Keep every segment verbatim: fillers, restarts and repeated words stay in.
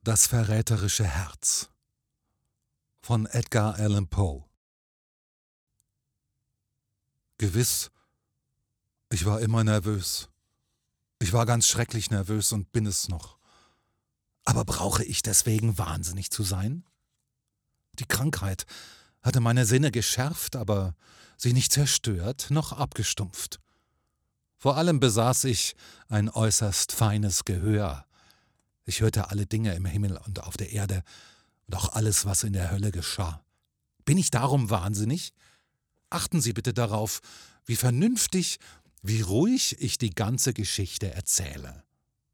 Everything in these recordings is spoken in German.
Das verräterische Herz von Edgar Allan Poe. Gewiss, ich war immer nervös. Ich war ganz schrecklich nervös und bin es noch. Aber brauche ich deswegen wahnsinnig zu sein? Die Krankheit hatte meine Sinne geschärft, aber sie nicht zerstört noch abgestumpft. Vor allem besaß ich ein äußerst feines Gehör. Ich hörte alle Dinge im Himmel und auf der Erde und auch alles, was in der Hölle geschah. Bin ich darum wahnsinnig? Achten Sie bitte darauf, wie vernünftig, wie ruhig ich die ganze Geschichte erzähle.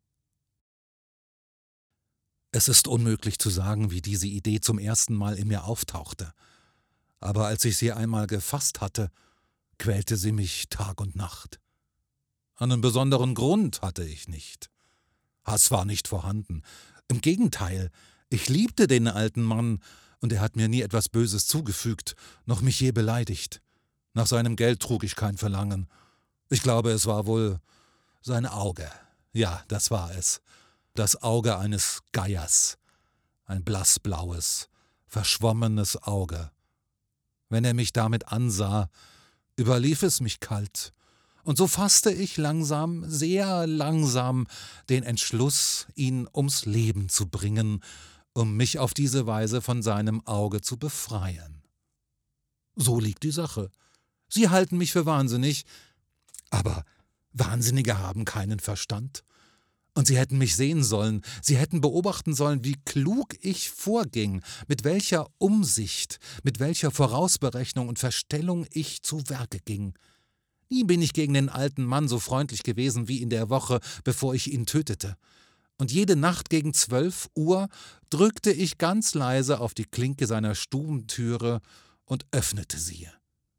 Es ist unmöglich zu sagen, wie diese Idee zum ersten Mal in mir auftauchte. Aber als ich sie einmal gefasst hatte, quälte sie mich Tag und Nacht. Einen besonderen Grund hatte ich nicht. Hass war nicht vorhanden. Im Gegenteil, ich liebte den alten Mann, und er hat mir nie etwas Böses zugefügt, noch mich je beleidigt. Nach seinem Geld trug ich kein Verlangen. Ich glaube, es war wohl sein Auge. Ja, das war es. Das Auge eines Geiers. Ein blassblaues, verschwommenes Auge. Wenn er mich damit ansah, überlief es mich kalt. Und so fasste ich langsam, sehr langsam, den Entschluss, ihn ums Leben zu bringen, um mich auf diese Weise von seinem Auge zu befreien. So liegt die Sache. Sie halten mich für wahnsinnig, aber Wahnsinnige haben keinen Verstand. Und Sie hätten mich sehen sollen, Sie hätten beobachten sollen, wie klug ich vorging, mit welcher Umsicht, mit welcher Vorausberechnung und Verstellung ich zu Werke ging. Nie bin ich gegen den alten Mann so freundlich gewesen wie in der Woche, bevor ich ihn tötete. Und jede Nacht gegen zwölf Uhr drückte ich ganz leise auf die Klinke seiner Stubentüre und öffnete sie.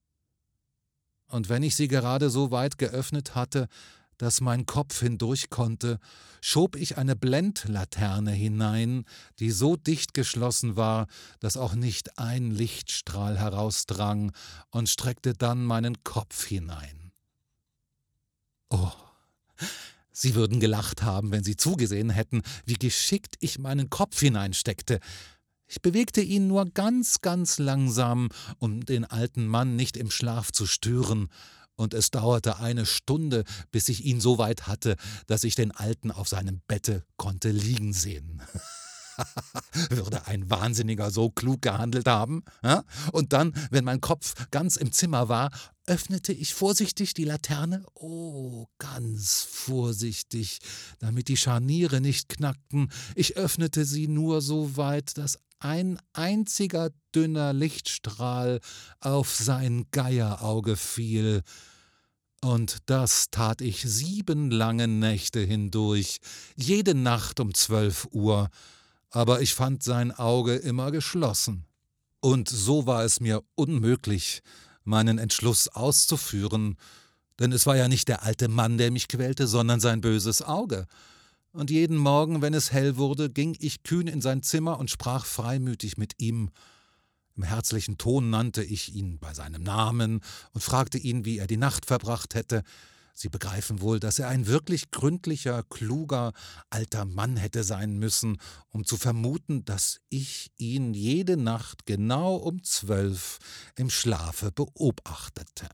Und wenn ich sie gerade so weit geöffnet hatte, dass mein Kopf hindurch konnte, schob ich eine Blendlaterne hinein, die so dicht geschlossen war, dass auch nicht ein Lichtstrahl herausdrang, und streckte dann meinen Kopf hinein. Oh, Sie würden gelacht haben, wenn Sie zugesehen hätten, wie geschickt ich meinen Kopf hineinsteckte. Ich bewegte ihn nur ganz, ganz langsam, um den alten Mann nicht im Schlaf zu stören, und es dauerte eine Stunde, bis ich ihn so weit hatte, dass ich den Alten auf seinem Bette konnte liegen sehen. Würde ein Wahnsinniger so klug gehandelt haben? Ja? Und dann, wenn mein Kopf ganz im Zimmer war, öffnete ich vorsichtig die Laterne, oh, ganz vorsichtig, damit die Scharniere nicht knackten. Ich öffnete sie nur so weit, dass ein einziger dünner Lichtstrahl auf sein Geierauge fiel. Und das tat ich sieben lange Nächte hindurch, jede Nacht um zwölf Uhr, aber ich fand sein Auge immer geschlossen. Und so war es mir unmöglich, meinen Entschluss auszuführen, denn es war ja nicht der alte Mann, der mich quälte, sondern sein böses Auge. Und jeden Morgen, wenn es hell wurde, ging ich kühn in sein Zimmer und sprach freimütig mit ihm. Im herzlichen Ton nannte ich ihn bei seinem Namen und fragte ihn, wie er die Nacht verbracht hätte. Sie begreifen wohl, dass er ein wirklich gründlicher, kluger, alter Mann hätte sein müssen, um zu vermuten, dass ich ihn jede Nacht genau um zwölf im Schlafe beobachtete.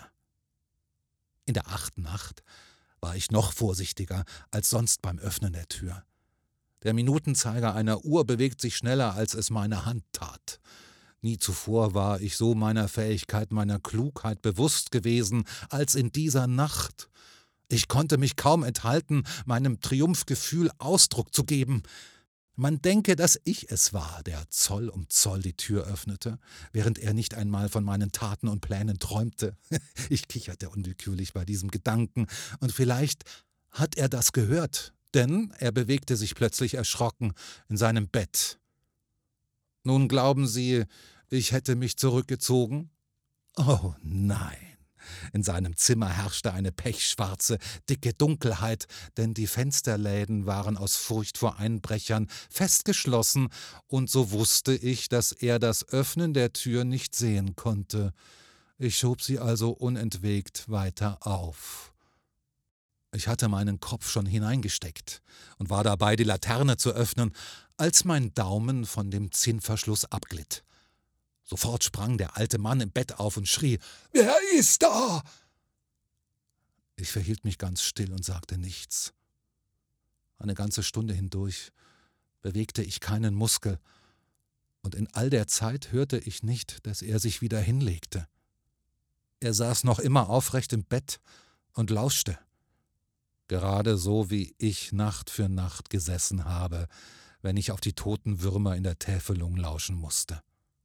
In der achten Nacht war ich noch vorsichtiger als sonst beim Öffnen der Tür. Der Minutenzeiger einer Uhr bewegt sich schneller, als es meine Hand tat. Nie zuvor war ich so meiner Fähigkeit, meiner Klugheit bewusst gewesen, als in dieser Nacht. Ich konnte mich kaum enthalten, meinem Triumphgefühl Ausdruck zu geben. Man denke, dass ich es war, der Zoll um Zoll die Tür öffnete, während er nicht einmal von meinen Taten und Plänen träumte. Ich kicherte unwillkürlich bei diesem Gedanken, und vielleicht hat er das gehört, denn er bewegte sich plötzlich erschrocken in seinem Bett. Nun glauben Sie, ich hätte mich zurückgezogen? Oh nein. In seinem Zimmer herrschte eine pechschwarze, dicke Dunkelheit, denn die Fensterläden waren aus Furcht vor Einbrechern festgeschlossen, und so wusste ich, dass er das Öffnen der Tür nicht sehen konnte. Ich schob sie also unentwegt weiter auf. Ich hatte meinen Kopf schon hineingesteckt und war dabei, die Laterne zu öffnen, als mein Daumen von dem Zinnverschluss abglitt. Sofort sprang der alte Mann im Bett auf und schrie: »Wer ist da?« Ich verhielt mich ganz still und sagte nichts. Eine ganze Stunde hindurch bewegte ich keinen Muskel, und in all der Zeit hörte ich nicht, dass er sich wieder hinlegte. Er saß noch immer aufrecht im Bett und lauschte, gerade so wie ich Nacht für Nacht gesessen habe, wenn ich auf die toten Würmer in der Täfelung lauschen musste.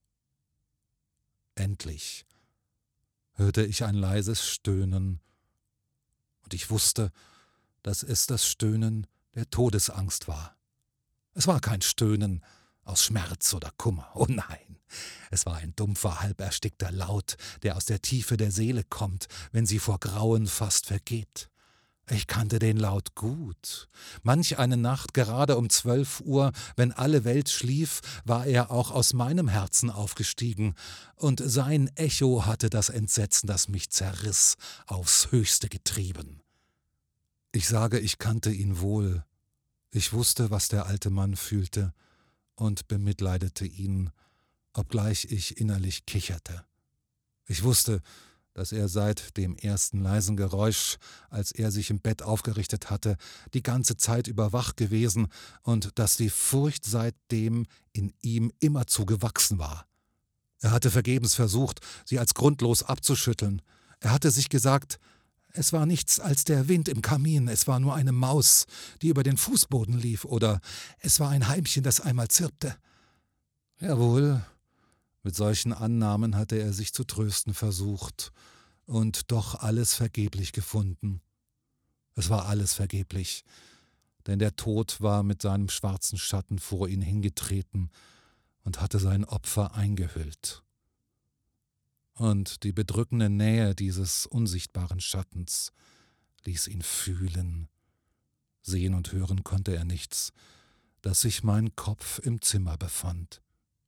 Endlich hörte ich ein leises Stöhnen, und ich wusste, dass es das Stöhnen der Todesangst war. Es war kein Stöhnen aus Schmerz oder Kummer, oh nein, es war ein dumpfer, halb erstickter Laut, der aus der Tiefe der Seele kommt, wenn sie vor Grauen fast vergeht. Ich kannte den Laut gut. Manch eine Nacht, gerade um zwölf Uhr, wenn alle Welt schlief, war er auch aus meinem Herzen aufgestiegen, und sein Echo hatte das Entsetzen, das mich zerriss, aufs Höchste getrieben. Ich sage, ich kannte ihn wohl. Ich wusste, was der alte Mann fühlte, und bemitleidete ihn, obgleich ich innerlich kicherte. Ich wusste, dass er seit dem ersten leisen Geräusch, als er sich im Bett aufgerichtet hatte, die ganze Zeit über wach gewesen und dass die Furcht seitdem in ihm immerzu gewachsen war. Er hatte vergebens versucht, sie als grundlos abzuschütteln. Er hatte sich gesagt, es war nichts als der Wind im Kamin, es war nur eine Maus, die über den Fußboden lief, oder es war ein Heimchen, das einmal zirpte. Jawohl, mit solchen Annahmen hatte er sich zu trösten versucht und doch alles vergeblich gefunden. Es war alles vergeblich, denn der Tod war mit seinem schwarzen Schatten vor ihn hingetreten und hatte sein Opfer eingehüllt. Und die bedrückende Nähe dieses unsichtbaren Schattens ließ ihn fühlen. Sehen und hören konnte er nichts, dass sich mein Kopf im Zimmer befand.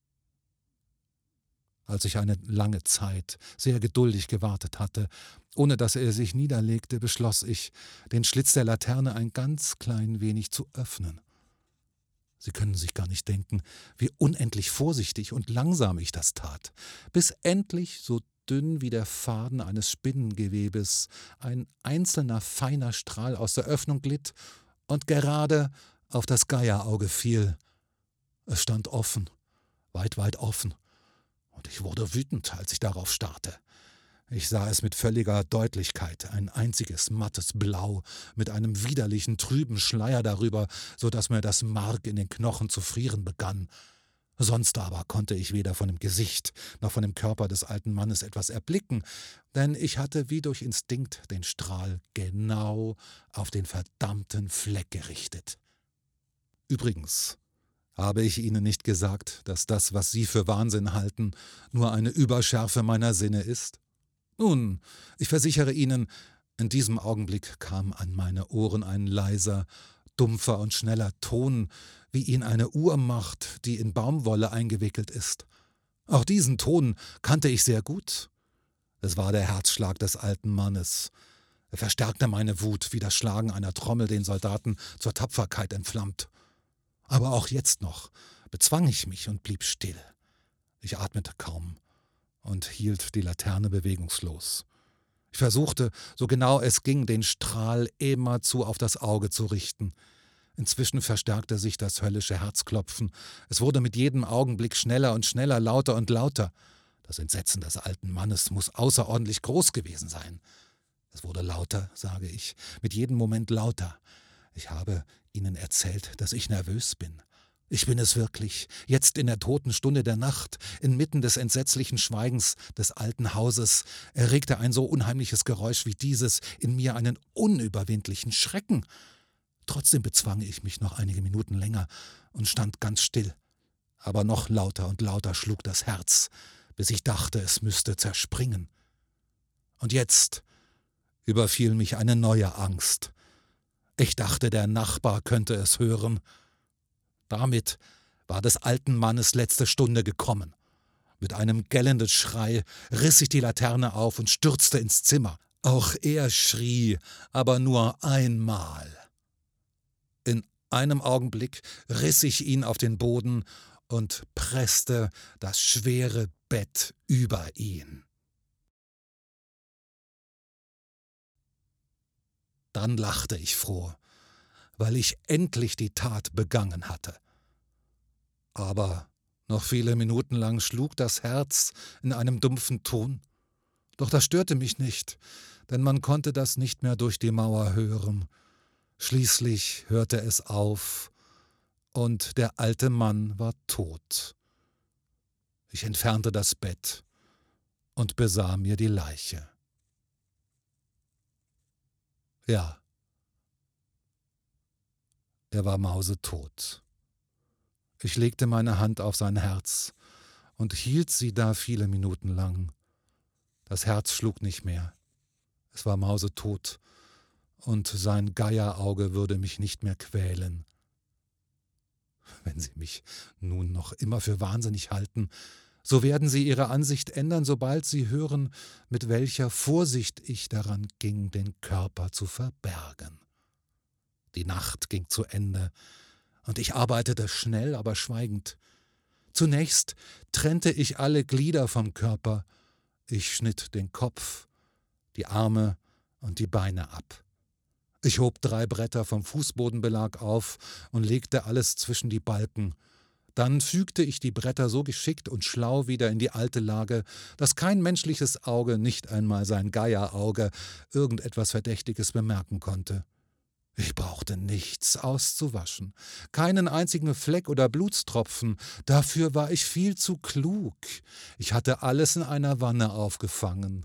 Als ich eine lange Zeit sehr geduldig gewartet hatte, ohne dass er sich niederlegte, beschloss ich, den Schlitz der Laterne ein ganz klein wenig zu öffnen. Sie können sich gar nicht denken, wie unendlich vorsichtig und langsam ich das tat, bis endlich, so dünn wie der Faden eines Spinnengewebes, ein einzelner feiner Strahl aus der Öffnung glitt und gerade auf das Geierauge fiel. Es stand offen, weit, weit offen, und ich wurde wütend, als ich darauf starrte. Ich sah es mit völliger Deutlichkeit, ein einziges mattes Blau mit einem widerlichen, trüben Schleier darüber, so dass mir das Mark in den Knochen zu frieren begann. Sonst aber konnte ich weder von dem Gesicht noch von dem Körper des alten Mannes etwas erblicken, denn ich hatte wie durch Instinkt den Strahl genau auf den verdammten Fleck gerichtet. Übrigens habe ich Ihnen nicht gesagt, dass das, was Sie für Wahnsinn halten, nur eine Überschärfe meiner Sinne ist? Nun, ich versichere Ihnen, in diesem Augenblick kam an meine Ohren ein leiser, dumpfer und schneller Ton, wie ihn eine Uhr macht, die in Baumwolle eingewickelt ist. Auch diesen Ton kannte ich sehr gut. Es war der Herzschlag des alten Mannes. Er verstärkte meine Wut, wie das Schlagen einer Trommel den Soldaten zur Tapferkeit entflammt. Aber auch jetzt noch bezwang ich mich und blieb still. Ich atmete kaum und hielt die Laterne bewegungslos. Ich versuchte, so genau es ging, den Strahl immerzu auf das Auge zu richten. Inzwischen verstärkte sich das höllische Herzklopfen. Es wurde mit jedem Augenblick schneller und schneller, lauter und lauter. Das Entsetzen des alten Mannes muss außerordentlich groß gewesen sein. Es wurde lauter, sage ich, mit jedem Moment lauter. Ich habe Ihnen erzählt, dass ich nervös bin. Ich bin es wirklich, jetzt in der toten Stunde der Nacht, inmitten des entsetzlichen Schweigens des alten Hauses, erregte ein so unheimliches Geräusch wie dieses in mir einen unüberwindlichen Schrecken. Trotzdem bezwang ich mich noch einige Minuten länger und stand ganz still. Aber noch lauter und lauter schlug das Herz, bis ich dachte, es müsste zerspringen. Und jetzt überfiel mich eine neue Angst. Ich dachte, der Nachbar könnte es hören. Damit war des alten Mannes letzte Stunde gekommen. Mit einem gellenden Schrei riss ich die Laterne auf und stürzte ins Zimmer. Auch er schrie, aber nur einmal. In einem Augenblick riss ich ihn auf den Boden und presste das schwere Bett über ihn. Dann lachte ich froh, weil ich endlich die Tat begangen hatte. Aber noch viele Minuten lang schlug das Herz in einem dumpfen Ton. Doch das störte mich nicht, denn man konnte das nicht mehr durch die Mauer hören. Schließlich hörte es auf, und der alte Mann war tot. Ich entfernte das Bett und besah mir die Leiche. Ja, er war mausetot. Ich legte meine Hand auf sein Herz und hielt sie da viele Minuten lang. Das Herz schlug nicht mehr. Es war mausetot, und sein Geierauge würde mich nicht mehr quälen. Wenn Sie mich nun noch immer für wahnsinnig halten, so werden Sie Ihre Ansicht ändern, sobald Sie hören, mit welcher Vorsicht ich daran ging, den Körper zu verbergen. Die Nacht ging zu Ende, und ich arbeitete schnell, aber schweigend. Zunächst trennte ich alle Glieder vom Körper. Ich schnitt den Kopf, die Arme und die Beine ab. Ich hob drei Bretter vom Fußbodenbelag auf und legte alles zwischen die Balken. Dann fügte ich die Bretter so geschickt und schlau wieder in die alte Lage, dass kein menschliches Auge, nicht einmal sein Geierauge, irgendetwas Verdächtiges bemerken konnte. Ich brauchte nichts auszuwaschen, keinen einzigen Fleck oder Blutstropfen, dafür war ich viel zu klug. Ich hatte alles in einer Wanne aufgefangen.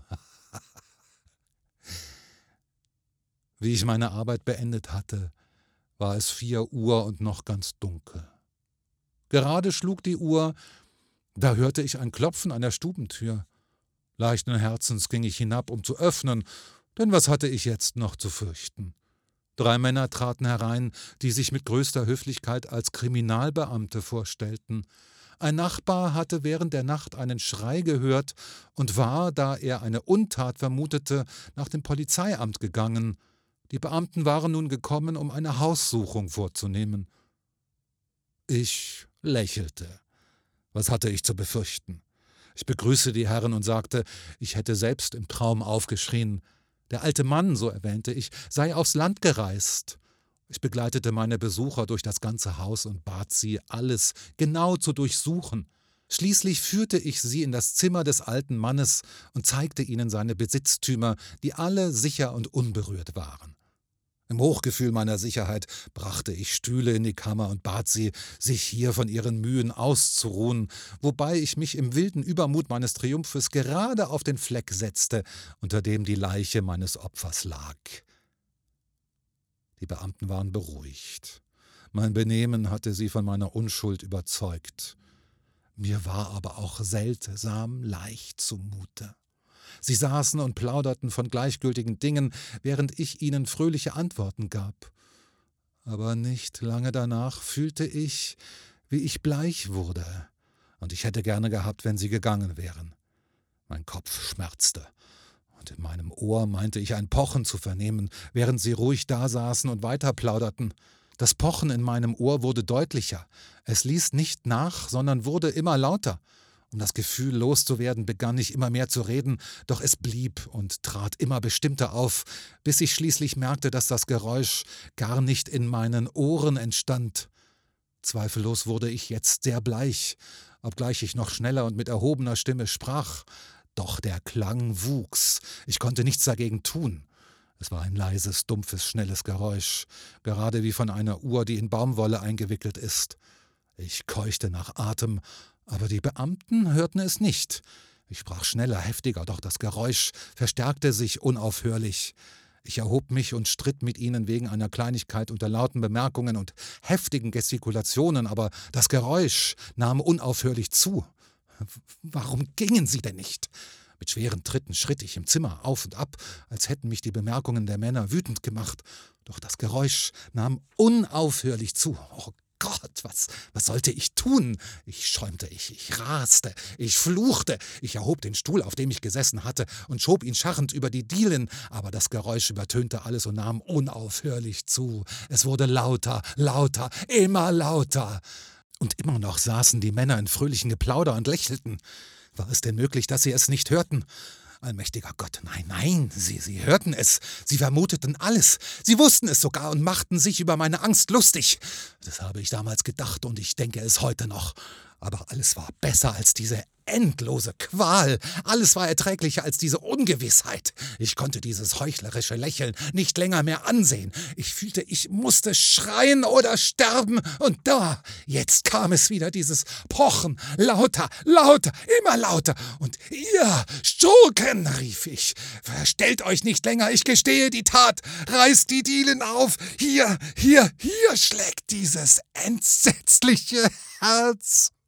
Wie ich meine Arbeit beendet hatte, war es vier Uhr und noch ganz dunkel. Gerade schlug die Uhr, da hörte ich ein Klopfen an der Stubentür. Leichten Herzens ging ich hinab, um zu öffnen, denn was hatte ich jetzt noch zu fürchten? Drei Männer traten herein, die sich mit größter Höflichkeit als Kriminalbeamte vorstellten. Ein Nachbar hatte während der Nacht einen Schrei gehört und war, da er eine Untat vermutete, nach dem Polizeiamt gegangen. Die Beamten waren nun gekommen, um eine Haussuchung vorzunehmen. Ich lächelte. Was hatte ich zu befürchten? Ich begrüßte die Herren und sagte, ich hätte selbst im Traum aufgeschrien. Der alte Mann, so erwähnte ich, sei aufs Land gereist. Ich begleitete meine Besucher durch das ganze Haus und bat sie, alles genau zu durchsuchen. Schließlich führte ich sie in das Zimmer des alten Mannes und zeigte ihnen seine Besitztümer, die alle sicher und unberührt waren. Im Hochgefühl meiner Sicherheit brachte ich Stühle in die Kammer und bat sie, sich hier von ihren Mühen auszuruhen, wobei ich mich im wilden Übermut meines Triumphes gerade auf den Fleck setzte, unter dem die Leiche meines Opfers lag. Die Beamten waren beruhigt. Mein Benehmen hatte sie von meiner Unschuld überzeugt. Mir war aber auch seltsam leicht zumute. Sie saßen und plauderten von gleichgültigen Dingen, während ich ihnen fröhliche Antworten gab. Aber nicht lange danach fühlte ich, wie ich bleich wurde, und ich hätte gerne gehabt, wenn sie gegangen wären. Mein Kopf schmerzte, und in meinem Ohr meinte ich ein Pochen zu vernehmen, während sie ruhig dasaßen und weiter plauderten. Das Pochen in meinem Ohr wurde deutlicher. Es ließ nicht nach, sondern wurde immer lauter. Um das Gefühl loszuwerden, begann ich immer mehr zu reden, doch es blieb und trat immer bestimmter auf, bis ich schließlich merkte, dass das Geräusch gar nicht in meinen Ohren entstand. Zweifellos wurde ich jetzt sehr bleich, obgleich ich noch schneller und mit erhobener Stimme sprach. Doch der Klang wuchs, ich konnte nichts dagegen tun. Es war ein leises, dumpfes, schnelles Geräusch, gerade wie von einer Uhr, die in Baumwolle eingewickelt ist. Ich keuchte nach Atem, aber die Beamten hörten es nicht. Ich sprach schneller, heftiger, doch das Geräusch verstärkte sich unaufhörlich. Ich erhob mich und stritt mit ihnen wegen einer Kleinigkeit unter lauten Bemerkungen und heftigen Gestikulationen, aber das Geräusch nahm unaufhörlich zu. Warum gingen sie denn nicht? Mit schweren Tritten schritt ich im Zimmer auf und ab, als hätten mich die Bemerkungen der Männer wütend gemacht. Doch das Geräusch nahm unaufhörlich zu. Oh Gott, Was, was sollte ich tun? Ich schäumte, ich, ich raste, ich fluchte. Ich erhob den Stuhl, auf dem ich gesessen hatte, und schob ihn scharrend über die Dielen, aber das Geräusch übertönte alles und nahm unaufhörlich zu. Es wurde lauter, lauter, immer lauter. Und immer noch saßen die Männer in fröhlichem Geplauder und lächelten. War es denn möglich, dass sie es nicht hörten? Allmächtiger Gott, nein, nein, sie, sie hörten es, sie vermuteten alles, sie wussten es sogar und machten sich über meine Angst lustig. Das habe ich damals gedacht und ich denke es heute noch. Aber alles war besser als diese endlose Qual. Alles war erträglicher als diese Ungewissheit. Ich konnte dieses heuchlerische Lächeln nicht länger mehr ansehen. Ich fühlte, ich musste schreien oder sterben. Und da, jetzt kam es wieder, dieses Pochen. Lauter, lauter, immer lauter. Und ihr Schurken, rief ich, verstellt euch nicht länger, ich gestehe die Tat. Reißt die Dielen auf. Hier, hier, hier schlägt dieses entsetzliche Herz.